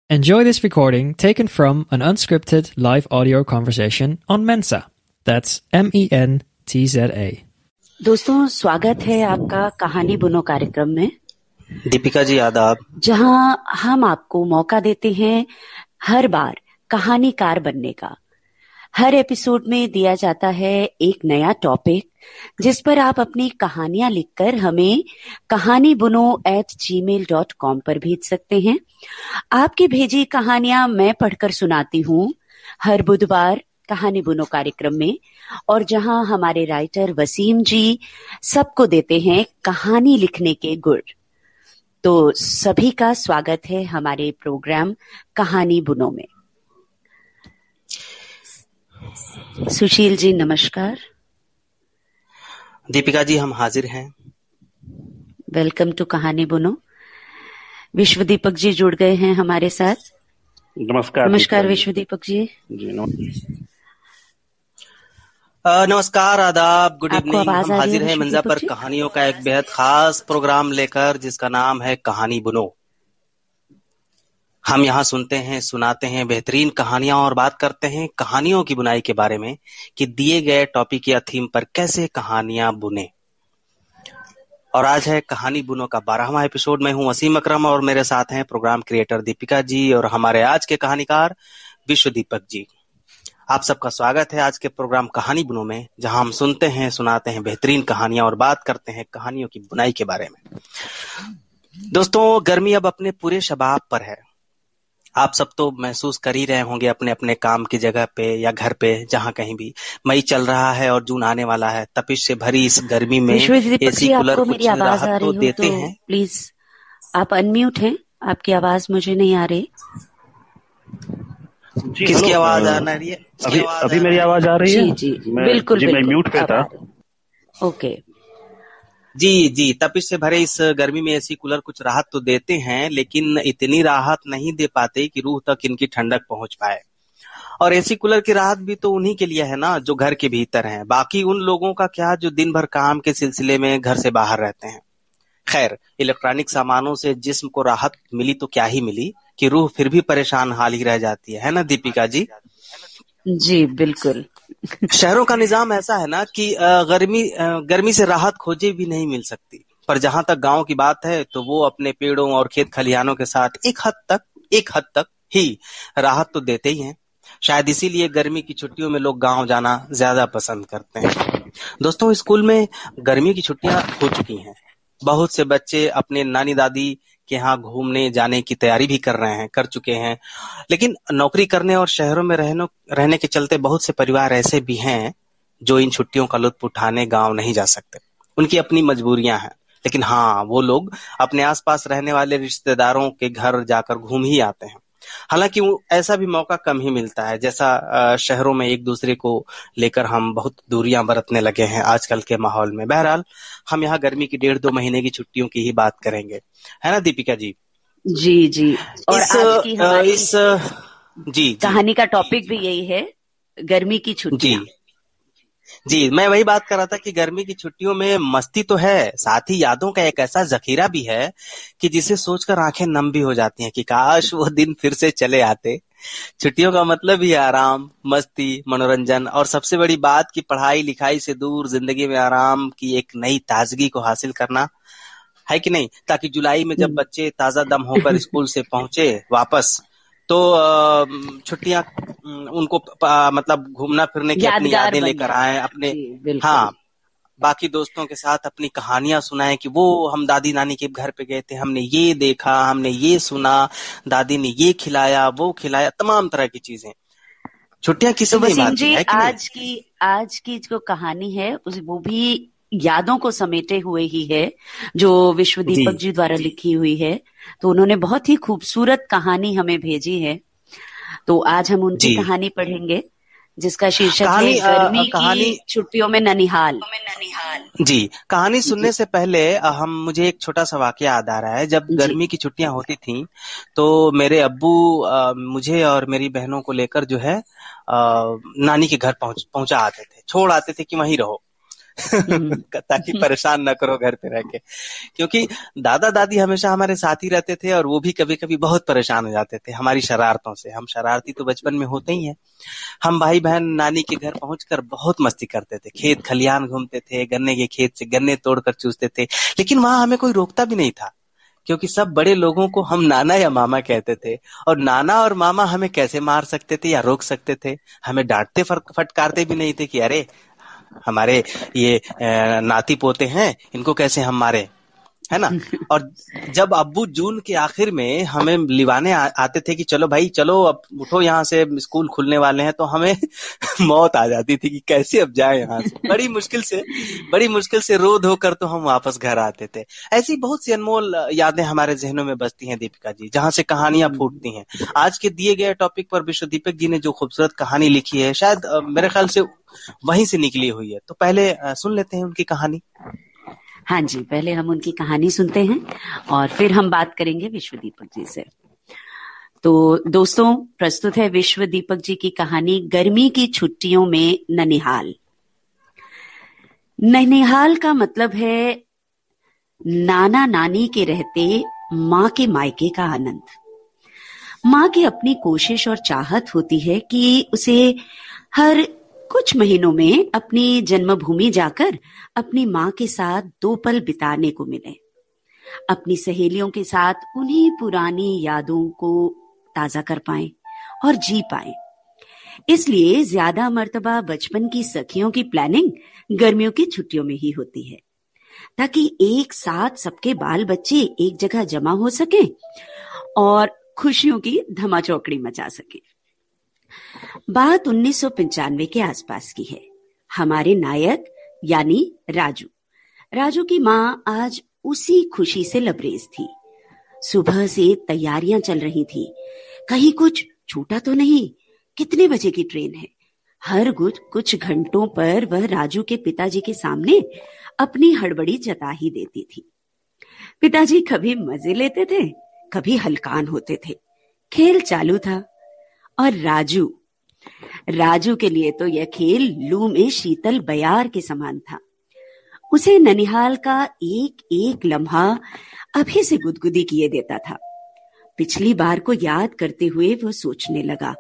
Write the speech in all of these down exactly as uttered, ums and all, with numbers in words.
Enjoy this recording taken from an unscripted live audio conversation on Mensa. That's M E N T Z A. दोस्तों, स्वागत है आपका कहानी बुनो कार्यक्रम में। दीपिका जी आदाब। जहां हम आपको मौका देते हैं हर बार कहानीकार बनने का। हर एपिसोड में दिया जाता है एक नया टॉपिक जिस पर आप अपनी कहानियां लिखकर हमें कहानी बुनो at Gmail dot com पर भेज सकते हैं। आपकी भेजी कहानियां मैं पढ़कर सुनाती हूँ हर बुधवार कहानी बुनो कार्यक्रम में, और जहां हमारे राइटर वसीम जी सबको देते हैं कहानी लिखने के गुर। तो सभी का स्वागत है हमारे प्रोग्राम कहानी बुनो में। सुशील जी नमस्कार। दीपिका जी हम हाजिर हैं। वेलकम टू कहानी बुनो। विश्व दीपक जी जुड़ गए हैं हमारे साथ। नमस्कार। नमस्कार विश्व दीपक जी। जी नमस्कार। अ, नमस्कार आदाब, गुड आपको इवनिंग। आवाज हम आ रही हाजिर है हैं विश्व मंजा दीपक पर जी? कहानियों का एक बेहद खास प्रोग्राम लेकर, जिसका नाम है कहानी बुनो। हम यहाँ सुनते हैं, सुनाते हैं बेहतरीन कहानियां और बात करते हैं कहानियों की बुनाई के बारे में कि दिए गए टॉपिक या थीम पर कैसे कहानियां बुने। और आज है कहानी बुनो का बारहवां एपिसोड। मैं हूं वसीम अकरम और मेरे साथ हैं प्रोग्राम क्रिएटर दीपिका जी और हमारे आज के कहानीकार विश्व दीपक जी। आप सबका स्वागत है आज के प्रोग्राम कहानी बुनो में, जहां हम सुनते हैं, सुनाते हैं बेहतरीन कहानियां और बात करते हैं कहानियों की बुनाई के बारे में। दोस्तों, गर्मी अब अपने पूरे शबाब पर है। आप सब तो महसूस कर ही रहे होंगे अपने अपने काम की जगह पे या घर पे, जहां कहीं भी। मई चल रहा है और जून आने वाला है। तपिश से भरी इस गर्मी में विश्व दीपक एसी जी, कूलर आपको कुछ मेरी आवाज आ राहत रही तो हो देते तो हैं। प्लीज आप अनम्यूट हैं। आपकी आवाज मुझे नहीं आ रही। जी किसकी हेलो। आवाज अ, आ रही है? अभी अभी मेरी आवाज आ रही है? जी जी मैं बिल्कुल जी मैं बिल्कुल म्यूट पे अब था। आ रही। ओके। जी जी तपिश से भरे इस गर्मी में एसी कूलर कुछ राहत तो देते हैं, लेकिन इतनी राहत नहीं दे पाते कि रूह तक इनकी ठंडक पहुंच पाए। और एसी कूलर की राहत भी तो उन्हीं के लिए है ना, जो घर के भीतर हैं। बाकी उन लोगों का क्या जो दिन भर काम के सिलसिले में घर से बाहर रहते हैं। खैर, इलेक्ट्रॉनिक सामानों से जिस्म को राहत मिली तो क्या ही मिली कि रूह फिर भी परेशान हाल ही रह जाती है, है ना दीपिका जी? जी बिल्कुल। शहरों का निजाम ऐसा है ना कि अ, गर्मी अ, गर्मी से राहत खोजे भी नहीं मिल सकती। पर जहां तक गांव की बात है तो वो अपने पेड़ों और खेत खलिहानों के साथ एक हद तक एक हद तक ही राहत तो देते ही हैं। शायद इसीलिए गर्मी की छुट्टियों में लोग गांव जाना ज्यादा पसंद करते हैं। दोस्तों, स्कूल में गर्मी की छुट्टियां हो चुकी हैं। बहुत से बच्चे अपने नानी दादी के यहाँ घूमने जाने की तैयारी भी कर रहे हैं, कर चुके हैं। लेकिन नौकरी करने और शहरों में रहने रहने के चलते बहुत से परिवार ऐसे भी हैं जो इन छुट्टियों का लुत्फ उठाने गांव नहीं जा सकते। उनकी अपनी मजबूरियां हैं, लेकिन हाँ, वो लोग अपने आसपास रहने वाले रिश्तेदारों के घर जाकर घूम ही आते हैं। हालांकि वो ऐसा भी मौका कम ही मिलता है, जैसा अ, शहरों में एक दूसरे को लेकर हम बहुत दूरियां बरतने लगे हैं आजकल के माहौल में। बहरहाल, हम यहाँ गर्मी की डेढ़ दो महीने की छुट्टियों की ही बात करेंगे, है ना दीपिका जी? जी जी। और इस आज की अ, हमारी इस जी जी कहानी का टॉपिक भी यही है, गर्मी की जी छुट्टियां। जी मैं वही बात कर रहा था कि गर्मी की छुट्टियों में मस्ती तो है, साथ ही यादों का एक ऐसा जखीरा भी है कि जिसे सोचकर आंखें नम भी हो जाती हैं कि काश वो दिन फिर से चले आते। छुट्टियों का मतलब ही है आराम, मस्ती, मनोरंजन और सबसे बड़ी बात की पढ़ाई लिखाई से दूर जिंदगी में आराम की एक नई ताजगी को हासिल करना, है कि नहीं? ताकि जुलाई में जब बच्चे ताजा दम होकर स्कूल से पहुंचे वापस, तो अ, छुट्टियां अम, उनको प- मतलब घूमना फिरने की अपनी यादगार यादें बन लेकर जाए। आए अपने। जी बिल्कुल। हाँ, बाकी दोस्तों के साथ अपनी कहानियां सुनाएं कि वो हम दादी नानी के घर पे गए थे, हमने ये देखा, हमने ये सुना, दादी ने ये खिलाया, वो खिलाया, तमाम तरह की चीजें। छुट्टियां किसी तो नहीं वसीम भाती जी, है कि नहीं? आज की आज की जो कहानी है उस वो भी यादों को समेटे हुए ही है, जो विश्व जी दीपक जी द्वारा लिखी हुई है। तो उन्होंने बहुत ही खूबसूरत कहानी हमें भेजी है। तो आज हम उनकी जी कहानी पढ़ेंगे जिसका शीर्षक है कहानी अ, गर्मी कहानी की छुट्टियों में ननिहाल। जी कहानी जी सुनने से पहले अ, हम मुझे एक छोटा सा वाकया याद आ रहा है। जब जी गर्मी की छुट्टियां होती थीं तो मेरे अब्बू अ, मुझे और मेरी बहनों को लेकर जो है अ, नानी के घर पहुंच पहुंचा आते थे, छोड़ आते थे कि वहीं रहो। ताकि परेशान ना करो घर पे रह के। क्योंकि दादा दादी हमेशा हमारे साथ ही रहते थे और वो भी कभी कभी बहुत परेशान हो जाते थे हमारी शरारतों से। हम शरारती तो बचपन में होते ही हैं। हम भाई बहन नानी के घर पहुंचकर बहुत मस्ती करते थे, खेत खलियान घूमते थे, गन्ने के खेत से गन्ने तोड़कर चूसते थे। लेकिन वहां हमें कोई रोकता भी नहीं था, क्योंकि सब बड़े लोगों को हम नाना या मामा कहते थे। और नाना और मामा हमें कैसे मार सकते थे या रोक सकते थे? हमें डांटते फटकारते भी नहीं थे कि अरे हमारे ये नाती पोते हैं, इनको कैसे हम मारे, है ना। और जब अब्बू जून के आखिर में हमें लिवाने आ, आते थे कि चलो भाई चलो अब उठो, यहाँ से स्कूल खुलने वाले हैं, तो हमें मौत आ जाती थी कि कैसे अब जाए यहाँ से। बड़ी मुश्किल से बड़ी मुश्किल से रो धो कर तो हम वापस घर आते थे। ऐसी बहुत सी अनमोल यादें हमारे जहनों में बसती हैं दीपिका जी, जहाँ से कहानियां फूटती हैं। आज के दिए गए टॉपिक पर विश्व दीपक जी ने जो खूबसूरत कहानी लिखी है, शायद मेरे ख्याल से वहीं से निकली हुई है। तो पहले सुन लेते हैं उनकी कहानी। हाँ जी, पहले हम उनकी कहानी सुनते हैं और फिर हम बात करेंगे विश्व दीपक जी से। तो दोस्तों, प्रस्तुत है विश्व दीपक जी की कहानी गर्मी की छुट्टियों में ननिहाल। ननिहाल का मतलब है नाना नानी के रहते माँ के मायके का आनंद। माँ की अपनी कोशिश और चाहत होती है कि उसे हर कुछ महीनों में अपनी जन्मभूमि जाकर अपनी माँ के साथ दो पल बिताने को मिले, अपनी सहेलियों के साथ उन्हीं पुरानी यादों को ताजा कर पाएं और जी पाएं। इसलिए ज्यादा मर्तबा बचपन की सखियों की प्लानिंग गर्मियों की छुट्टियों में ही होती है, ताकि एक साथ सबके बाल बच्चे एक जगह जमा हो सके और खुशियों की धमाचौकड़ी मचा सके। बात उन्नीस सौ पंचानवे के आसपास की है। हमारे नायक यानी राजू राजू की माँ आज उसी खुशी से लबरेज थी। सुबह से तैयारियां चल रही थी, कहीं कुछ छूटा तो नहीं, कितने बजे की ट्रेन है। हर कुछ कुछ घंटों पर वह राजू के पिताजी के सामने अपनी हड़बड़ी जता ही देती थी। पिताजी कभी मजे लेते थे, कभी हलकान होते थे। खेल चालू था और राजू राजू के लिए तो यह खेल लू में शीतल बयार के समान था। उसे ननिहाल का एक एक लम्हा अभी से गुदगुदी किए देता था। पिछली बार को याद करते हुए वह सोचने लगा,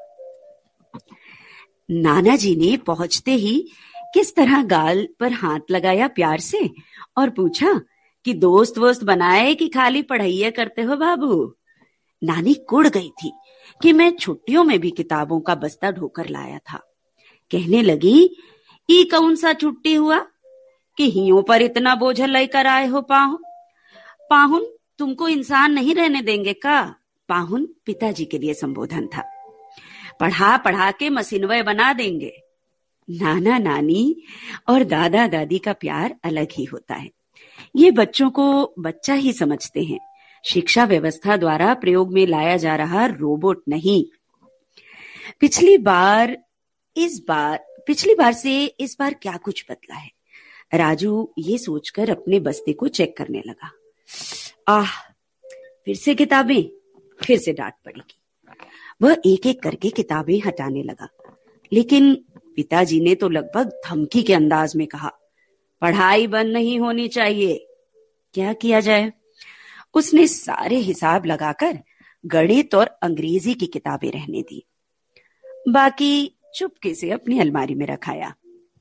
नाना जी ने पहुंचते ही किस तरह गाल पर हाथ लगाया प्यार से और पूछा कि दोस्त वोस्त बनाए कि खाली पढ़ाई करते हो बाबू। नानी कुड़ गई थी कि मैं छुट्टियों में भी किताबों का बस्ता ढोकर लाया था। कहने लगी, ई कौन सा छुट्टी हुआ कि हियों पर इतना बोझल लेकर आए हो पाहुन? पाहुन तुमको इंसान नहीं रहने देंगे का? पाहुन पिताजी के लिए संबोधन था। पढ़ा पढ़ा के मसीनवे बना देंगे। नाना नानी और दादा दादी का प्यार अलग ही होता है। ये बच्चों को बच्चा ही समझते हैं, शिक्षा व्यवस्था द्वारा प्रयोग में लाया जा रहा रोबोट नहीं। पिछली बार इस बार पिछली बार से इस बार क्या कुछ बदला है? राजू ये सोचकर अपने बस्ते को चेक करने लगा। आह, फिर से किताबें, फिर से डांट पड़ेगी। वह एक एक करके किताबें हटाने लगा, लेकिन पिताजी ने तो लगभग धमकी के अंदाज में कहा, पढ़ाई बंद नहीं होनी चाहिए। क्या किया जाए? उसने सारे हिसाब लगाकर गणित और अंग्रेजी की किताबें रहने दी, बाकी चुपके से अपनी अलमारी में रखाया।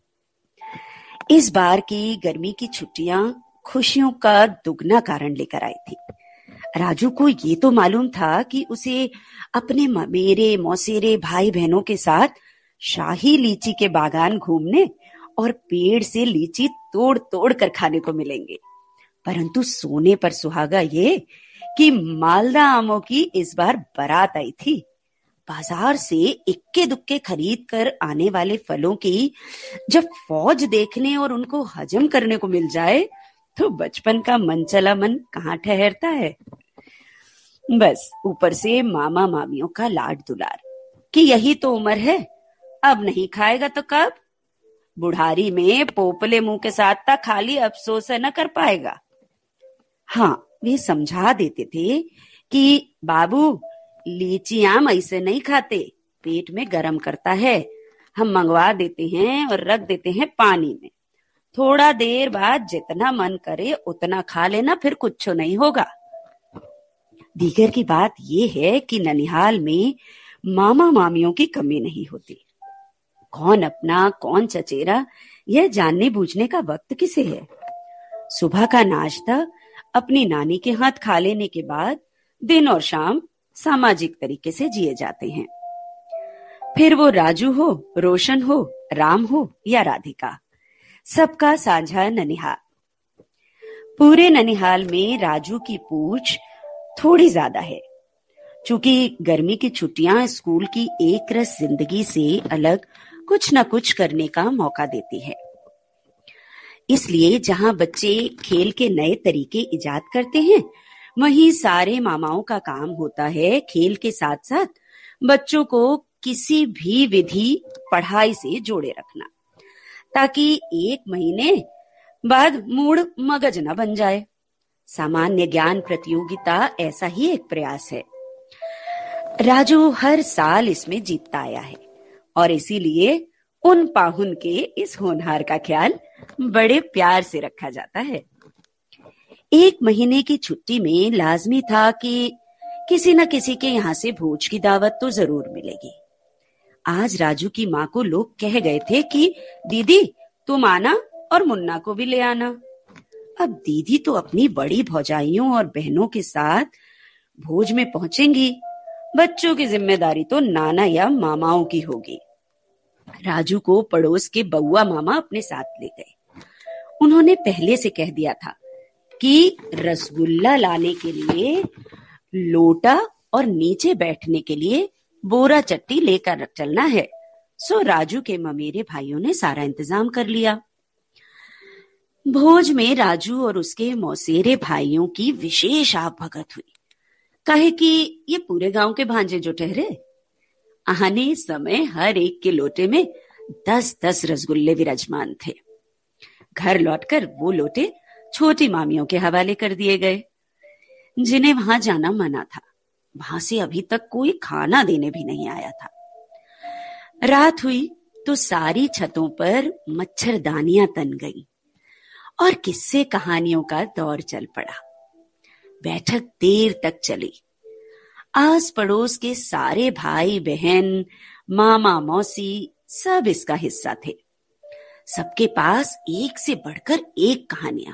इस बार की गर्मी की छुट्टियां खुशियों का दुगना कारण लेकर आई थी। राजू को ये तो मालूम था कि उसे अपने मेरे मौसेरे भाई बहनों के साथ शाही लीची के बागान घूमने और पेड़ से लीची तोड़ तोड़ कर खाने को मिलेंगे, परंतु सोने पर सुहागा ये कि मालदा आमों की इस बार बारात आई थी। बाजार से इक्के दुक्के खरीद कर आने वाले फलों की जब फौज देखने और उनको हजम करने को मिल जाए तो बचपन का मनचला मन कहाँ ठहरता है। बस ऊपर से मामा मामियों का लाड दुलार कि यही तो उम्र है, अब नहीं खाएगा तो कब? बुढ़ारी में पोपले मुंह के साथ तक खाली अफसोस न कर पाएगा। हाँ, वे समझा देते थे कि बाबू लीची आम ऐसे नहीं खाते, पेट में गरम करता है, हम मंगवा देते हैं और रख देते हैं पानी में। थोड़ा देर बाद जितना मन करे उतना खा लेना, फिर कुछ नहीं होगा। दीगर की बात यह है कि ननिहाल में मामा मामियों की कमी नहीं होती। कौन अपना कौन चचेरा, यह जानने बूझने का वक्त किसे है। सुबह का नाश्ता अपनी नानी के हाथ खा लेने के बाद दिन और शाम सामाजिक तरीके से जिए जाते हैं। फिर वो राजू हो, रोशन हो, राम हो या राधिका, सबका साझा ननिहाल। पूरे ननिहाल में राजू की पूछ थोड़ी ज्यादा है। चूंकि गर्मी की छुट्टियां स्कूल की एक रस जिंदगी से अलग कुछ न कुछ करने का मौका देती है, इसलिए जहां बच्चे खेल के नए तरीके इजाद करते हैं, वहीं सारे मामाओं का काम होता है खेल के साथ साथ बच्चों को किसी भी विधि पढ़ाई से जोड़े रखना, ताकि एक महीने बाद मूड मगज न बन जाए। सामान्य ज्ञान प्रतियोगिता ऐसा ही एक प्रयास है। राजू हर साल इसमें जीतता आया है और इसीलिए उन पाहुन के इस होनहार का ख्याल बड़े प्यार से रखा जाता है। एक महीने की छुट्टी में लाजमी था कि किसी न किसी के यहाँ से भोज की दावत तो जरूर मिलेगी। आज राजू की माँ को लोग कह गए थे कि दीदी तुम आना और मुन्ना को भी ले आना। अब दीदी तो अपनी बड़ी भौजाइयों और बहनों के साथ भोज में पहुंचेंगी, बच्चों की जिम्मेदारी तो नाना या मामाओं की होगी। राजू को पड़ोस के बउआ मामा अपने साथ ले गए। उन्होंने पहले से कह दिया था कि रसगुल्ला लाने के लिए लोटा और नीचे बैठने के लिए बोरा चट्टी लेकर चलना है। सो राजू के ममेरे भाइयों ने सारा इंतजाम कर लिया। भोज में राजू और उसके मौसेरे भाइयों की विशेष आवभगत हुई, काहे कि ये पूरे गांव के भांजे जो ठहरे। आने समय हर एक के लोटे में दस दस रसगुल्ले विराजमान थे। घर लौटकर वो लोटे छोटी मामियों के हवाले कर दिए गए, जिन्हें वहां जाना मना था। वहां से अभी तक कोई खाना देने भी नहीं आया था। रात हुई तो सारी छतों पर मच्छरदानियां तन गई और किस्से कहानियों का दौर चल पड़ा। बैठक देर तक चली। आस पड़ोस के सारे भाई बहन, मामा मौसी सब इसका हिस्सा थे। सबके पास एक से बढ़कर एक कहानियां।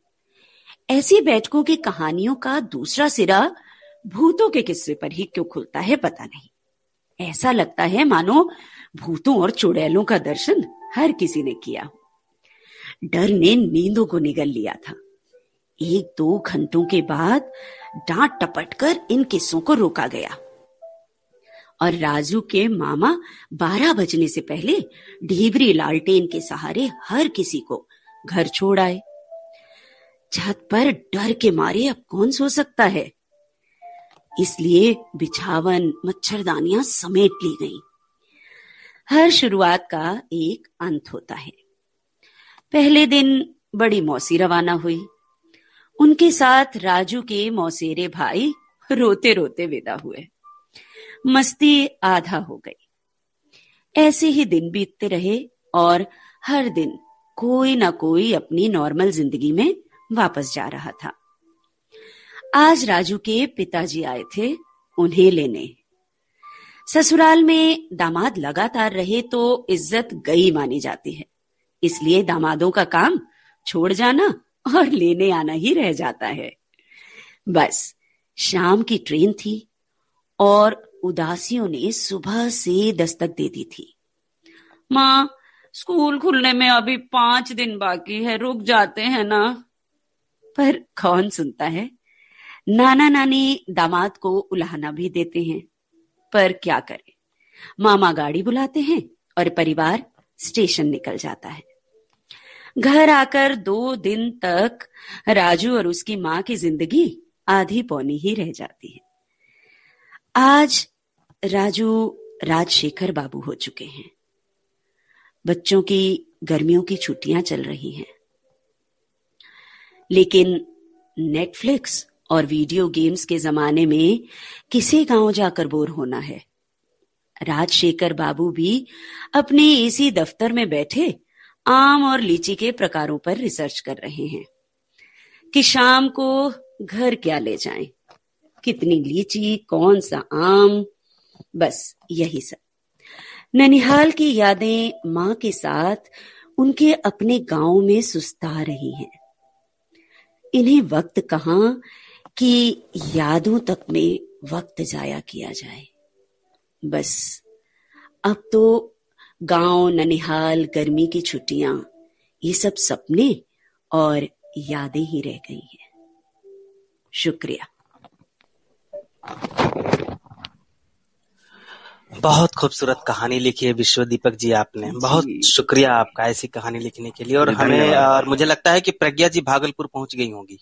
ऐसी बैठकों की कहानियों का दूसरा सिरा भूतों के किस्से पर ही क्यों खुलता है पता नहीं। ऐसा लगता है मानो भूतों और चुड़ैलों का दर्शन हर किसी ने किया। डर ने नींदों को निगल लिया था। एक दो घंटों के बाद डांट टपटकर इन किस्सों को रोका गया और राजू के मामा बारह बजने से पहले ढीबरी लालटेन के सहारे हर किसी को घर छोड़ आए। छत पर डर के मारे अब कौन सो सकता है, इसलिए बिछावन मच्छरदानियां समेट ली गईं। हर शुरुआत का एक अंत होता है। पहले दिन बड़ी मौसी रवाना हुई। उनके साथ राजू के मौसेरे भाई रोते रोते विदा हुए। मस्ती आधा हो गई। ऐसे ही दिन बीतते रहे और हर दिन कोई ना कोई अपनी नॉर्मल जिंदगी में वापस जा रहा था। आज राजू के पिताजी आए थे उन्हें लेने। ससुराल में दामाद लगातार रहे तो इज्जत गई मानी जाती है, इसलिए दामादों का काम छोड़ जाना और लेने आना ही रह जाता है। बस शाम की ट्रेन थी और उदासियों ने सुबह से दस्तक दे दी थी। माँ, स्कूल खुलने में अभी पांच दिन बाकी है, रुक जाते हैं ना। पर कौन सुनता है। नाना नानी दामाद को उलाहना भी देते हैं, पर क्या करें। मामा गाड़ी बुलाते हैं और परिवार स्टेशन निकल जाता है। घर आकर दो दिन तक राजू और उसकी माँ की जिंदगी आधी पौनी ही रह जाती है। आज राजू राजशेखर बाबू हो चुके हैं। बच्चों की गर्मियों की छुट्टियां चल रही हैं, लेकिन नेटफ्लिक्स और वीडियो गेम्स के जमाने में किसे गांव जाकर बोर होना है। राजशेखर बाबू भी अपने इसी दफ्तर में बैठे आम और लीची के प्रकारों पर रिसर्च कर रहे हैं कि शाम को घर क्या ले जाएं, कितनी लीची, कौन सा आम, बस यही सब। ननिहाल की यादें माँ के साथ उनके अपने गांव में सुस्ता रही हैं। इन्हें वक्त कहाँ कि यादों तक में वक्त जाया किया जाए। बस अब तो गांव, ननिहाल, गर्मी की छुट्टियां, ये सब सपने और यादें ही रह गई हैं। शुक्रिया। बहुत खूबसूरत कहानी लिखी है विश्व दीपक जी आपने। बहुत शुक्रिया आपका ऐसी कहानी लिखने के लिए। और हमें और मुझे लगता है कि प्रज्ञा जी भागलपुर पहुंच गई होंगी।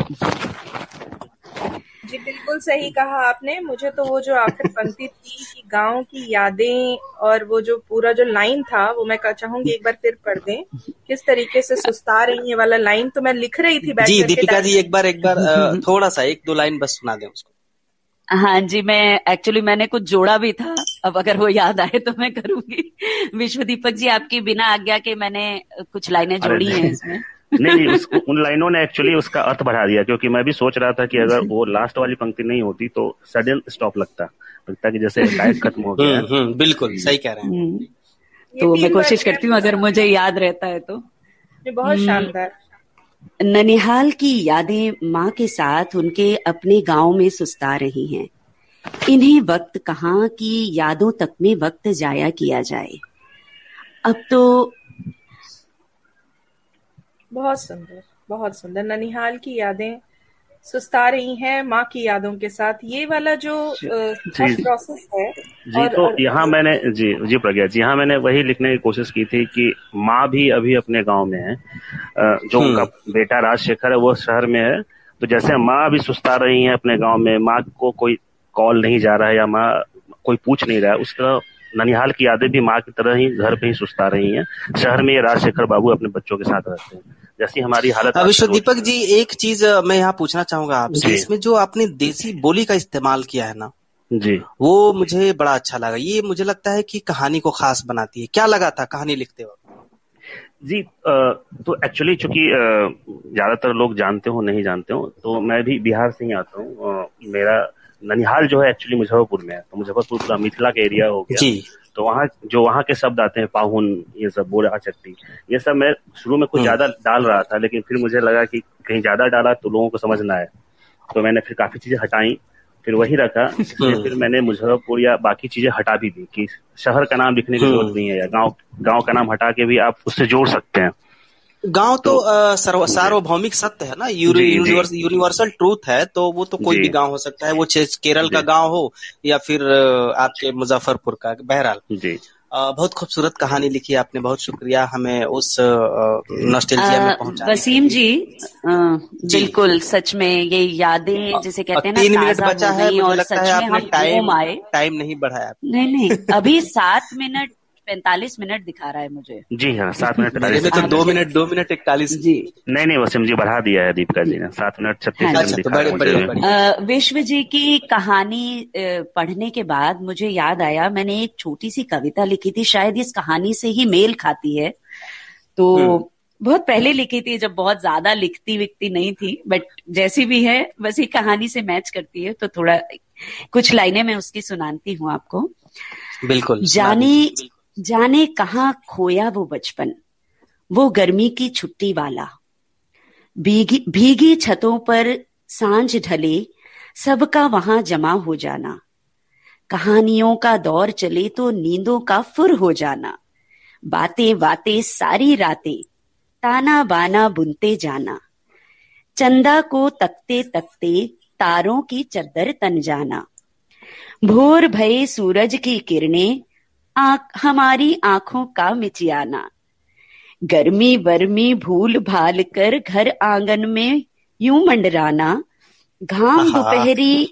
जी बिल्कुल सही कहा आपने। मुझे तो वो जो आखिर पंक्ति थी कि गांव की यादें, और वो जो पूरा जो लाइन था वो मैं चाहूंगी एक बार फिर पढ़ दें। किस तरीके से सुस्ता रही है वाला लाइन तो मैं लिख रही थी बैठ जी करके। दीपिका जी एक बार एक बार थोड़ा सा एक दो लाइन बस सुना दें उसको। हाँ जी, मैं एक्चुअली मैंने कुछ जोड़ा भी था, अब अगर वो याद आए तो मैं करूंगी। विश्व दीपक जी आपकी बिना आज्ञा के मैंने कुछ लाइनें जोड़ी हैं इसमें। नहीं नहीं, उसको उन लाइनों ने एक्चुअली उसका अर्थ बढ़ा दिया, क्योंकि मैं भी सोच रहा था कि अगर वो लास्ट वाली पंक्ति नहीं होती तो सडन स्टॉप लगता लगता कि जैसे लाइफ खत्म हो गया। हम्म, बिल्कुल सही कह रहे हैं। तो मैं कोशिश करती हूँ अगर मुझे याद रहता है तो। बहुत शानदार। ननिहाल की यादें माँ के साथ उनके अपने गांव में सुस्ता रही हैं। इन्हें वक्त कहाँ कि यादों तक में वक्त जाया किया जाए। अब तो बहुत सुंदर, बहुत सुंदर। ननिहाल की यादें सुस्ता रही हैं माँ की यादों के साथ। ये वाला जो प्रोसेस है जी, और, तो और, यहाँ मैंने जी जी प्रज्ञा जी, यहाँ मैंने वही लिखने की कोशिश की थी कि माँ भी अभी अपने गांव में है, जो उनका बेटा राजशेखर है वो शहर में है। तो जैसे माँ अभी सुस्ता रही है अपने गांव में, माँ को कोई कॉल नहीं जा रहा है या माँ कोई पूछ नहीं रहा है, उस तरह ननिहाल की यादें भी माँ की तरह ही घर पे ही सुस्ता रही हैं। शहर में ये राजशेखर बाबू अपने बच्चों के साथ रहते हैं। जैसी हमारी हालत। विश्व दीपक जी एक चीज मैं यहाँ पूछना चाहूंगा आपसे, इसमें जो आपने देसी बोली का इस्तेमाल किया है ना जी, वो मुझे बड़ा अच्छा लगा। ये मुझे लगता है कि कहानी को खास बनाती है। क्या लगा था कहानी लिखते वक्त? जी तो एक्चुअली चूंकि ज्यादातर लोग जानते हो नहीं जानते हो, तो मैं भी बिहार से ही आता हूँ। मेरा ननिहाल जो है एक्चुअली मुजफ्फरपुर में है, तो मुजफ्फरपुर पूरा मिथिला का एरिया हो गया जी। तो वहाँ जो वहाँ के शब्द आते हैं, पाहुन, ये सब, बोरा चट्टी, ये सब मैं शुरू में कुछ ज्यादा डाल रहा था, लेकिन फिर मुझे लगा कि कहीं ज्यादा डाला तो लोगों को समझ ना आए, तो मैंने फिर काफी चीजें हटाई, फिर वही रखा। इसलिए फिर मैंने मुजफ्फरपुर या बाकी चीजें हटा भी दी कि शहर का नाम लिखने की जरूरत नहीं है, या गाँव गाँव का नाम हटा के भी आप उससे जोड़ सकते हैं। गांव तो, तो सार्वभौमिक सत्य है ना, यूनिवर्स, यूनिवर्सल ट्रूथ है, तो वो तो कोई भी गांव हो सकता है, वो केरल का गांव हो या फिर आपके मुजफ्फरपुर का। बहरहाल जी, बहुत खूबसूरत कहानी लिखी आपने, बहुत शुक्रिया हमें उस नॉस्टैल्जिया में पहुंचाने। वसीम जी, आ, बिल्कुल सच में ये यादें जिसे कहते हैं ना, तीन मिनट बचा है, मुझे लगता है आपने टाइम टाइम नहीं बढ़ाया। नहीं नहीं, अभी सात मिनट पैंतालीस मिनट दिखा रहा है मुझे। जी हाँ, सात मिनट पैंतालीस। तो दो मिनट दो मिनट इकतालीस जी। नहीं नहीं, वसीम जी बढ़ा दिया है दीपिका जी ने, सात मिनट छत्तीस मिनट दिखा रहा है। विश्व जी की कहानी पढ़ने के बाद मुझे याद आया, मैंने एक छोटी सी कविता लिखी थी, शायद इस कहानी से ही मेल खाती है। तो बहुत पहले लिखी थी, जब बहुत ज्यादा लिखती विकती नहीं थी, बट जैसी भी है वैसी कहानी से मैच करती है, तो थोड़ा कुछ लाइनें मैं उसकी सुनाती हूँ आपको। बिल्कुल। जाने जाने कहाँ खोया वो बचपन, वो गर्मी की छुट्टी वाला, भीगी भीगी छतों पर सांझ ढले, सबका वहां जमा हो जाना, कहानियों का दौर चले तो नींदों का फुर हो जाना, बातें बातें सारी रातें, ताना बाना बुनते जाना, चंदा को तकते तकते तारों की चद्दर तन जाना, भोर भये सूरज की किरणें आंख हमारी आंखों का मिचियाना, गर्मी वर्मी भूल भाल कर घर आंगन में यूं मंडराना, घाम दोपहरी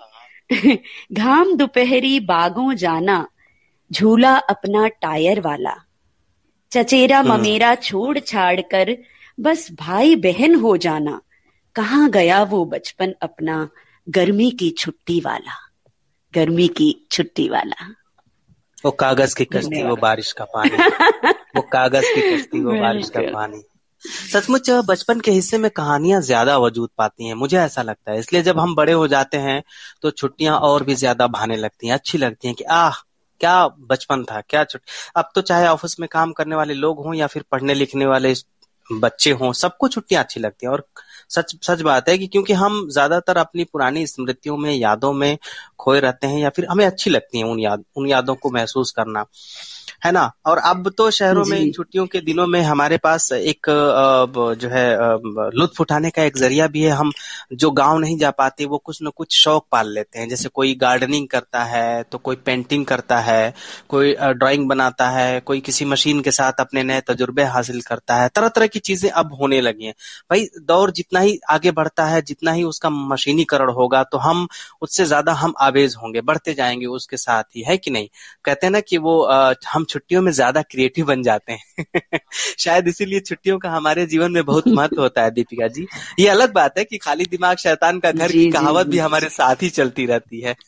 घाम दोपहरी बागों जाना, झूला अपना टायर वाला, चचेरा ममेरा छोड़ छाड़ कर बस भाई बहन हो जाना, कहाँ गया वो बचपन अपना गर्मी की छुट्टी वाला, गर्मी की छुट्टी वाला। वो कागज की कश्ती वो बारिश का पानी, वो कागज की कश्ती वो बारिश का पानी। सचमुच बचपन के हिस्से में कहानियां ज्यादा वजूद पाती हैं, मुझे ऐसा लगता है। इसलिए जब हम बड़े हो जाते हैं तो छुट्टियां और भी ज्यादा भाने लगती हैं, अच्छी लगती हैं कि आह क्या बचपन था, क्या छुट्टी। अब तो चाहे ऑफिस में काम करने वाले लोग हों या फिर पढ़ने लिखने वाले बच्चे हों, सबको छुट्टियां अच्छी लगती हैं। और सच सच बात है कि क्योंकि हम ज्यादातर अपनी पुरानी स्मृतियों में, यादों में खोए रहते हैं, या फिर हमें अच्छी लगती है उन याद उन यादों को महसूस करना, है ना। और अब तो शहरों में इन छुट्टियों के दिनों में हमारे पास एक जो है लुत्फ उठाने का एक जरिया भी है। हम जो गांव नहीं जा पाते वो कुछ न कुछ शौक पाल लेते हैं। जैसे कोई गार्डनिंग करता है, तो कोई पेंटिंग करता है, कोई ड्राइंग बनाता है, कोई किसी मशीन के साथ अपने नए तजुर्बे हासिल करता है। तरह तरह की चीजें अब होने लगी हैं। भाई दौर जितना ही आगे बढ़ता है, जितना ही उसका मशीनीकरण होगा, तो हम उससे ज्यादा हम आवेज होंगे, बढ़ते जाएंगे उसके साथ ही, है कि नहीं। कहते हैं ना कि वो आ, हम छुट्टियों में ज्यादा क्रिएटिव बन जाते हैं। शायद इसीलिए छुट्टियों का हमारे जीवन में बहुत महत्व होता है। दीपिका जी, ये अलग बात है कि खाली दिमाग शैतान का घर की कहावत भी हमारे साथ ही चलती रहती है।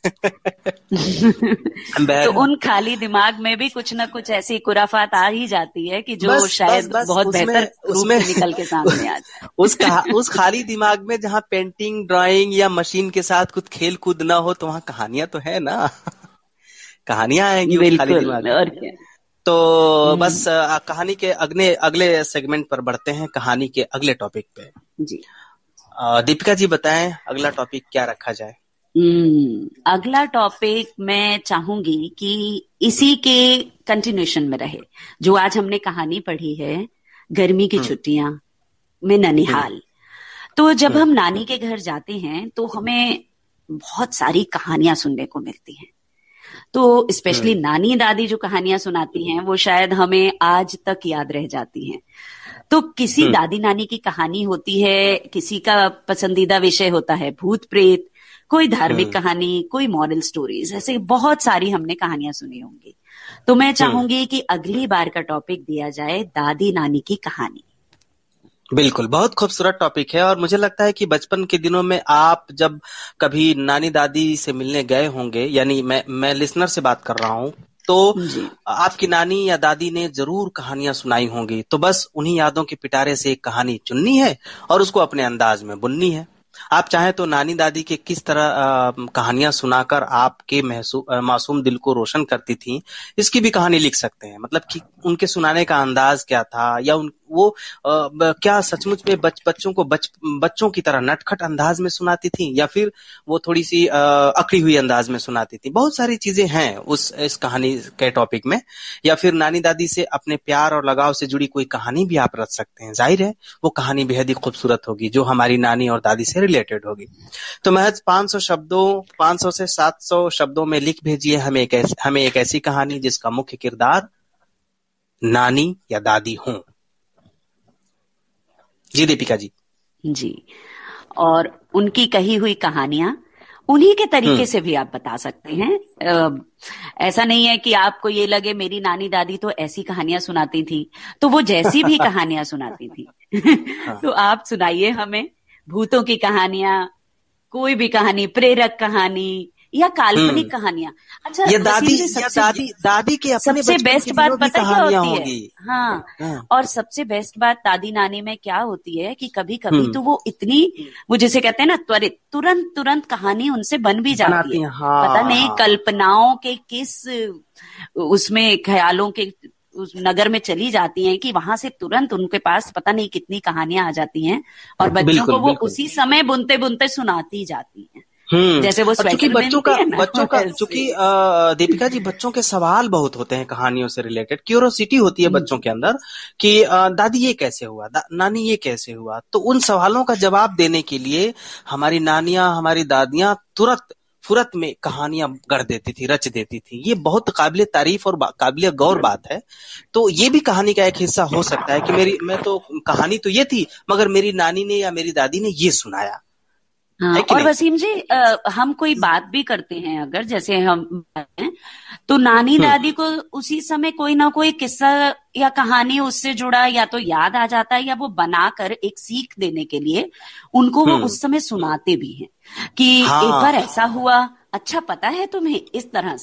तो उन खाली दिमाग में भी कुछ ना कुछ ऐसी कुराफात आ ही जाती है कि जो बस, शायद बस, बस, बहुत उसमें, बेहतर उसमें रूप से निकल के सामने आ जाए। उस उस खाली दिमाग में जहाँ पेंटिंग, ड्राइंग या मशीन के साथ कुछ खेल कूद ना हो, तो वहाँ कहानियां तो है ना। कहानियां आएंगी उस खाली दिमाग में। और क्या। तो बस आ, कहानी के अगले अगले सेगमेंट पर बढ़ते हैं, कहानी के अगले टॉपिक पे। जी दीपिका जी बताएं अगला टॉपिक क्या रखा जाए। अगला टॉपिक मैं चाहूंगी कि इसी के कंटिन्यूशन में रहे। जो आज हमने कहानी पढ़ी है गर्मी की छुट्टियां में ननिहाल, तो जब हम नानी के घर जाते हैं तो हमें बहुत सारी कहानियां सुनने को मिलती हैं। तो स्पेशली नानी दादी जो कहानियां सुनाती हैं वो शायद हमें आज तक याद रह जाती हैं। तो किसी दादी नानी की कहानी होती है, किसी का पसंदीदा विषय होता है भूत प्रेत, कोई धार्मिक कहानी, कोई मॉरल स्टोरीज, ऐसे बहुत सारी हमने कहानियां सुनी होंगी। तो मैं चाहूंगी कि अगली बार का टॉपिक दिया जाए दादी नानी की कहानी। बिल्कुल, बहुत खूबसूरत टॉपिक है। और मुझे लगता है कि बचपन के दिनों में आप जब कभी नानी दादी से मिलने गए होंगे, यानी मैं मैं लिसनर से बात कर रहा हूँ, तो आपकी नानी या दादी ने जरूर कहानियां सुनाई होंगी। तो बस उन्हीं यादों के पिटारे से एक कहानी चुननी है और उसको अपने अंदाज में बुननी है। आप चाहें तो नानी दादी के किस तरह कहानियां सुनाकर आपके मासूम दिल को रोशन करती थी, इसकी भी कहानी लिख सकते हैं। मतलब कि उनके सुनाने का अंदाज क्या था, या उन वो आ, क्या सचमुच में बच, बच्चों को बच, बच्चों की तरह नटखट अंदाज में सुनाती थी, या फिर वो थोड़ी सी आ, अकड़ी हुई अंदाज में सुनाती थी। बहुत सारी चीजें हैं उस इस कहानी के टॉपिक में। या फिर नानी दादी से अपने प्यार और लगाव से जुड़ी कोई कहानी भी आप रच सकते हैं। जाहिर है वो कहानी बेहद ही खूबसूरत होगी, जो हमारी नानी और दादी से रिलेटेड होगी। तो महज पाँच सौ शब्दों पाँच सौ से सात सौ शब्दों में लिख भेजिए हमें एक ऐसी, हमें एक ऐसी कहानी जिसका मुख्य किरदार नानी या दादी हों। जी दीपिका जी। जी, और उनकी कही हुई कहानियां उन्हीं के तरीके से भी आप बता सकते हैं। ऐसा नहीं है कि आपको ये लगे मेरी नानी दादी तो ऐसी कहानियां सुनाती थी, तो वो जैसी भी कहानियां सुनाती थी। हाँ। तो आप सुनाइए हमें भूतों की कहानियां, कोई भी कहानी, प्रेरक कहानी या काल्पनिक कहानियां। अच्छा, ये दादी या दादी दादी के अपने सबसे बेस्ट बात पता क्या होती होगी? है? हाँ, हाँ। और सबसे बेस्ट बात दादी नानी में क्या होती है कि कभी कभी तो वो इतनी, वो जिसे कहते हैं ना त्वरित, तुरंत तुरंत कहानी उनसे बन भी जाती है। हाँ, पता नहीं हाँ। कल्पनाओं के किस उसमें ख्यालों के उस नगर में चली जाती हैं कि वहां से तुरंत उनके पास पता नहीं कितनी कहानियां आ जाती हैं और बच्चों को वो उसी समय बुनते बुनते सुनाती जाती हैं। जैसे वो चूंकि बच्चों का बच्चों का चूंकि दीपिका जी बच्चों के सवाल बहुत होते हैं कहानियों से रिलेटेड, क्यूरियोसिटी होती है बच्चों के अंदर कि आ, दादी ये कैसे हुआ, नानी ये कैसे हुआ। तो उन सवालों का जवाब देने के लिए हमारी नानियां, हमारी दादियां तुरंत फुरत में कहानियां गढ़ देती थी, रच देती थी। ये बहुत काबिल तारीफ और काबिल गौर बात है। तो ये भी कहानी का एक हिस्सा हो सकता है कि मेरी मैं तो कहानी तो ये थी, मगर मेरी नानी ने या मेरी दादी ने ये सुनाया। हाँ, और वसीम जी आ, हम कोई बात भी करते हैं अगर, जैसे हम तो नानी दादी को उसी समय कोई ना कोई किस्सा या कहानी उससे जुड़ा या तो याद आ जाता है, या वो बनाकर एक सीख देने के लिए उनको वो उस समय सुनाते भी हैं कि हाँ। एक बार ऐसा हुआ, अच्छा पता है तुम्हें, इस तरह से।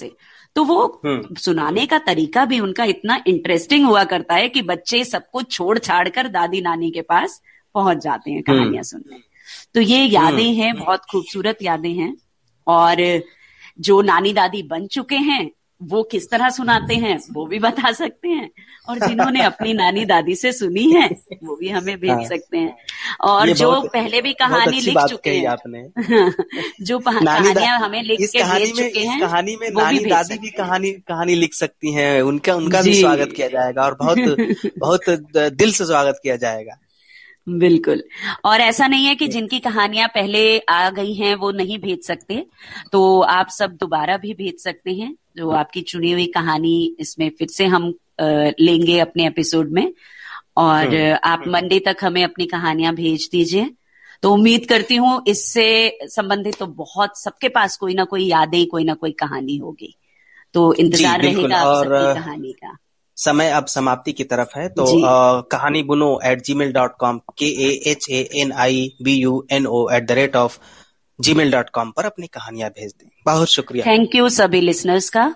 तो वो सुनाने का तरीका भी उनका इतना इंटरेस्टिंग हुआ करता है कि बच्चे सब कुछ छोड़ छाड़ कर दादी नानी के पास पहुंच जाते हैं कहानियां सुनने। तो ये यादें हैं, बहुत खूबसूरत यादें हैं। और जो नानी दादी बन चुके हैं वो किस तरह सुनाते हैं वो भी बता सकते हैं, और जिन्होंने अपनी नानी दादी से सुनी है वो भी हमें भेज हाँ। सकते हैं। और जो पहले भी कहानी लिख चुके हैं आपने जो कहानियां हमें लिख के भेज चुके हैं, कहानी में नानी दादी भी कहानी कहानी लिख सकती हैं, उनका उनका भी स्वागत किया जाएगा और बहुत बहुत दिल से स्वागत किया जाएगा। बिल्कुल। और ऐसा नहीं है कि जिनकी कहानियां पहले आ गई हैं वो नहीं भेज सकते, तो आप सब दोबारा भी भेज सकते हैं। जो आपकी चुनी हुई कहानी इसमें फिर से हम लेंगे अपने एपिसोड में, और आप मंडे तक हमें अपनी कहानियां भेज दीजिए। तो उम्मीद करती हूँ इससे संबंधित तो बहुत सबके पास कोई ना कोई यादें, कोई ना कोई कहानी होगी। तो इंतजार रहेगा आप सबकी कहानी का। समय अब समाप्ति की तरफ है, तो आ, कहानी बुनो at Gmail dot com K A H A N I B U N O at the rate of Gmail dot com पर अपनी कहानियां भेज दें। बहुत शुक्रिया। थैंक यू सभी लिसनर्स का।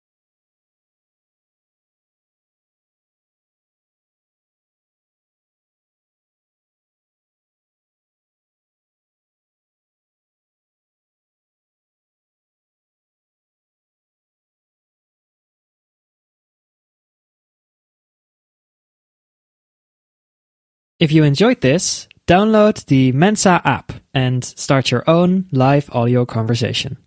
If you enjoyed this, download the Mensa app and start your own live audio conversation.